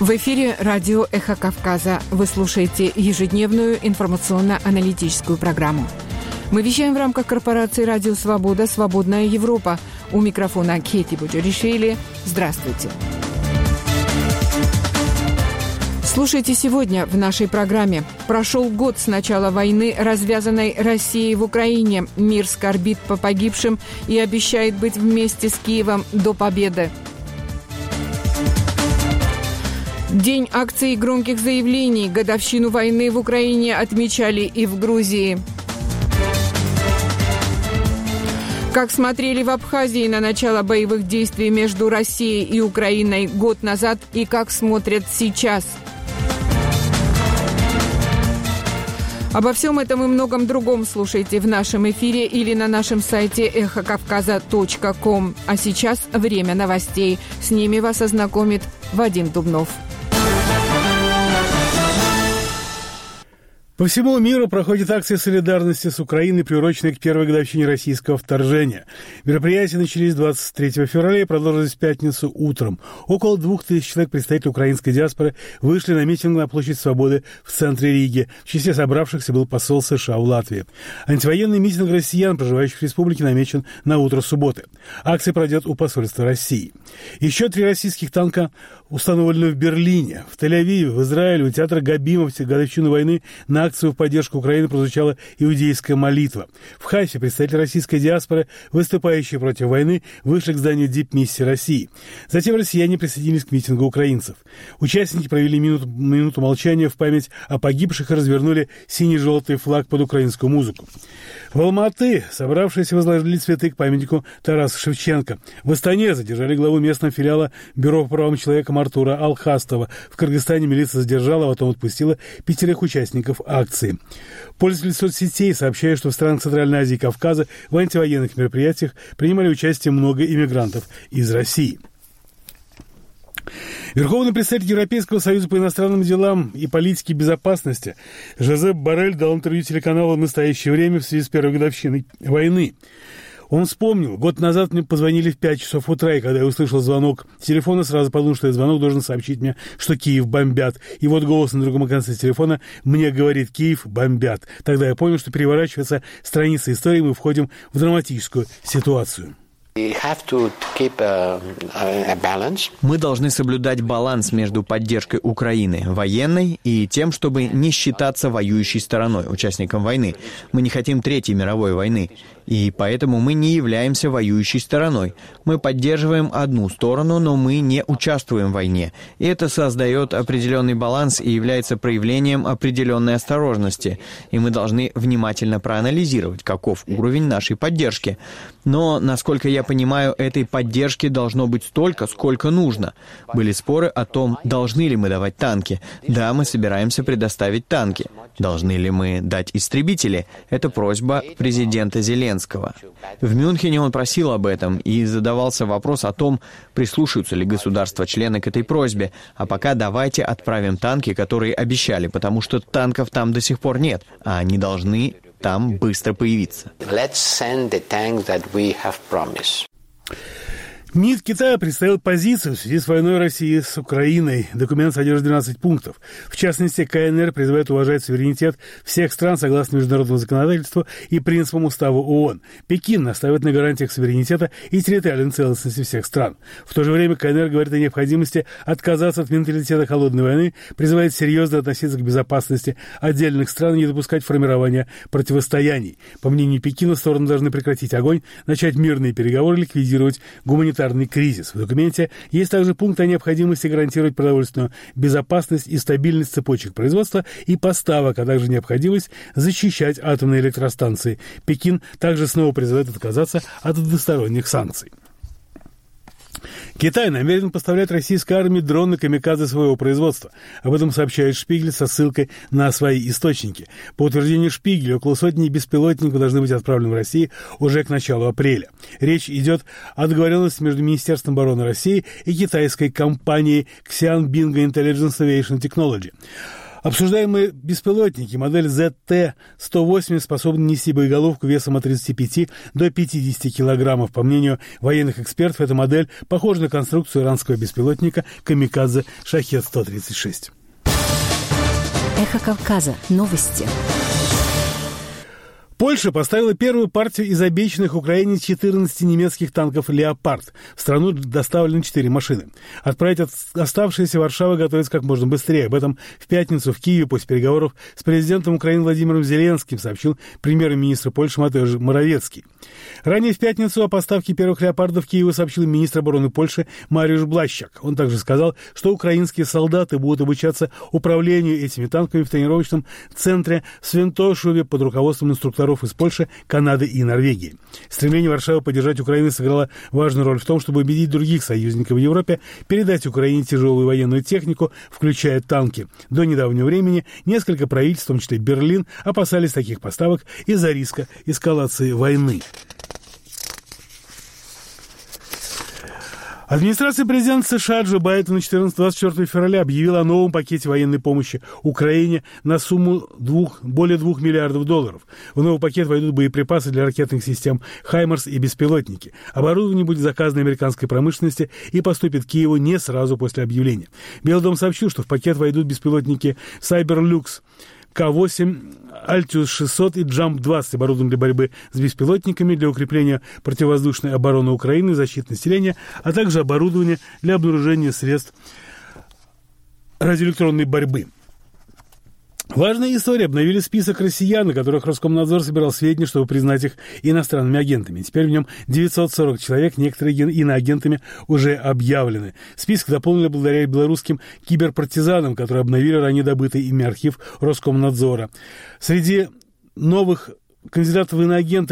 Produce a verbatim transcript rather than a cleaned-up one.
В эфире радио «Эхо Кавказа». Вы слушаете ежедневную информационно-аналитическую программу. Мы вещаем в рамках корпорации «Радио Свобода. Свободная Европа». У микрофона Кети Буджаришвили. Здравствуйте. Слушайте сегодня в нашей программе. Прошел год с начала войны, развязанной Россией в Украине. Мир скорбит по погибшим и обещает быть вместе с Киевом до победы. День акций и громких заявлений. Годовщину войны в Украине отмечали и в Грузии. Как смотрели в Абхазии на начало боевых действий между Россией и Украиной год назад и как смотрят сейчас. Обо всем этом и многом другом слушайте в нашем эфире или на нашем сайте эхо кавказа точка ком. А сейчас время новостей. С ними вас ознакомит Вадим Дубнов. По всему миру проходит акция солидарности с Украиной, приуроченная к первой годовщине российского вторжения. Мероприятия начались двадцать третьего февраля и продолжились в пятницу утром. Около двух тысяч человек, представителей украинской диаспоры, вышли на митинг на площадь Свободы в центре Риги. В числе собравшихся был посол США в Латвии. Антивоенный митинг россиян, проживающих в республике, намечен на утро субботы. Акция пройдет у посольства России. Еще три российских танка установлены в Берлине. В Тель-Авиве, в Израиле, у театра Габима в годовщину войны на акцию в поддержку Украины прозвучала иудейская молитва. В Хайфе представители российской диаспоры, выступающие против войны, вышли к зданию Дипмиссии России. Затем россияне присоединились к митингу украинцев. Участники провели минуту, минуту молчания в память о погибших и развернули синий-желтый флаг под украинскую музыку. В Алматы собравшиеся возложили цветы к памятнику Тараса Шевченко. В Астане задержали главу местного филиала Бюро по правам человека Артура Алхастова. В Кыргызстане милиция задержала, а потом отпустила пятерых участников акции. Пользователи соцсетей сообщают, что в странах Центральной Азии и Кавказа в антивоенных мероприятиях принимали участие много иммигрантов из России. Верховный представитель Европейского союза по иностранным делам и политике безопасности Жозеп Боррель дал интервью телеканалу «Настоящее время» в связи с первой годовщиной войны. Он вспомнил, год назад мне позвонили в пять часов утра, и когда я услышал звонок телефона, сразу подумал, что этот звонок должен сообщить мне, что Киев бомбят. И вот голос на другом конце телефона мне говорит: Киев бомбят. Тогда я понял, что переворачивается страница истории, и мы входим в драматическую ситуацию. Мы должны соблюдать баланс между поддержкой Украины военной и тем, чтобы не считаться воюющей стороной, участником войны. Мы не хотим Третьей мировой войны, и поэтому мы не являемся воюющей стороной. Мы поддерживаем одну сторону, но мы не участвуем в войне. И это создает определенный баланс и является проявлением определенной осторожности. И мы должны внимательно проанализировать, каков уровень нашей поддержки. Но, насколько я понимаю, этой поддержки должно быть столько, сколько нужно. Были споры о том, должны ли мы давать танки. Да, мы собираемся предоставить танки. Должны ли мы дать истребители? Это просьба президента Зеленского. В Мюнхене он просил об этом, и задавался вопрос о том, прислушаются ли государства-члены к этой просьбе. А пока давайте отправим танки, которые обещали, потому что танков там до сих пор нет, а они должны там быстро появиться. МИД Китая представил позицию в связи с войной России с Украиной. Документ содержит двенадцать пунктов. В частности, КНР призывает уважать суверенитет всех стран согласно международному законодательству и принципам Устава ООН. Пекин настаивает на гарантиях суверенитета и территориальной целостности всех стран. В то же время КНР говорит о необходимости отказаться от менталитета холодной войны, призывает серьезно относиться к безопасности отдельных стран и не допускать формирования противостояний. По мнению Пекина, стороны должны прекратить огонь, начать мирные переговоры, ликвидировать гуманитарные кризис. В документе есть также пункт о необходимости гарантировать продовольственную безопасность и стабильность цепочек производства и поставок, а также необходимость защищать атомные электростанции. Пекин также снова призывает отказаться от односторонних санкций. Китай намерен поставлять российской армии дроны камикадзе своего производства. Об этом сообщает Шпигель со ссылкой на свои источники. По утверждению Шпигеля, около сотни беспилотников должны быть отправлены в Россию уже к началу апреля. Речь идет о договоренности между Министерством обороны России и китайской компанией Xi'an Bingo Intelligence Aviation Technology. Обсуждаемые беспилотники модель зет тэ сто восемьдесят способны нести боеголовку весом от тридцати пяти до пятидесяти килограммов. По мнению военных экспертов, эта модель похожа на конструкцию иранского беспилотника «Камикадзе Шахед сто тридцать шесть». Эхо Кавказа. Новости. Польша поставила первую партию из обещанных Украине четырнадцати немецких танков «Леопард». В страну доставлены четыре машины. Отправить оставшиеся Варшавы готовится как можно быстрее. Об этом в пятницу в Киеве после переговоров с президентом Украины Владимиром Зеленским сообщил премьер-министр Польши Матеуш Моравецкий. Ранее в пятницу о поставке первых «Леопардов» Киеву сообщил министр обороны Польши Мариуш Блащак. Он также сказал, что украинские солдаты будут обучаться управлению этими танками в тренировочном центре в Свинтошове под руководством инструкторов из Польши, Канады и Норвегии. Стремление Варшавы поддержать Украину сыграло важную роль в том, чтобы убедить других союзников в Европе передать Украине тяжелую военную технику, включая танки. До недавнего времени несколько правительств, в том числе Берлин, опасались таких поставок из-за риска эскалации войны. Администрация президента США Джо Байдена двадцать четвёртого февраля объявила о новом пакете военной помощи Украине на сумму двух, более двух миллиардов долларов. В новый пакет войдут боеприпасы для ракетных систем «Хаймарс» и беспилотники. Оборудование будет заказано американской промышленности и поступит к Киеву не сразу после объявления. Белый дом сообщил, что в пакет войдут беспилотники «Сайберлюкс», К восемь, Альтиус шестьсот и Джамп двадцать, оборудованы для борьбы с беспилотниками, для укрепления противовоздушной обороны Украины и защиты населения, а также оборудование для обнаружения средств радиоэлектронной борьбы. Важная история. Обновили список россиян, на которых Роскомнадзор собирал сведения, чтобы признать их иностранными агентами. Теперь в нем девятьсот сорок человек, некоторые иноагентами уже объявлены. Список дополнили благодаря белорусским киберпартизанам, которые обновили ранее добытый ими архив Роскомнадзора. Среди новых кандидатов в иноагенты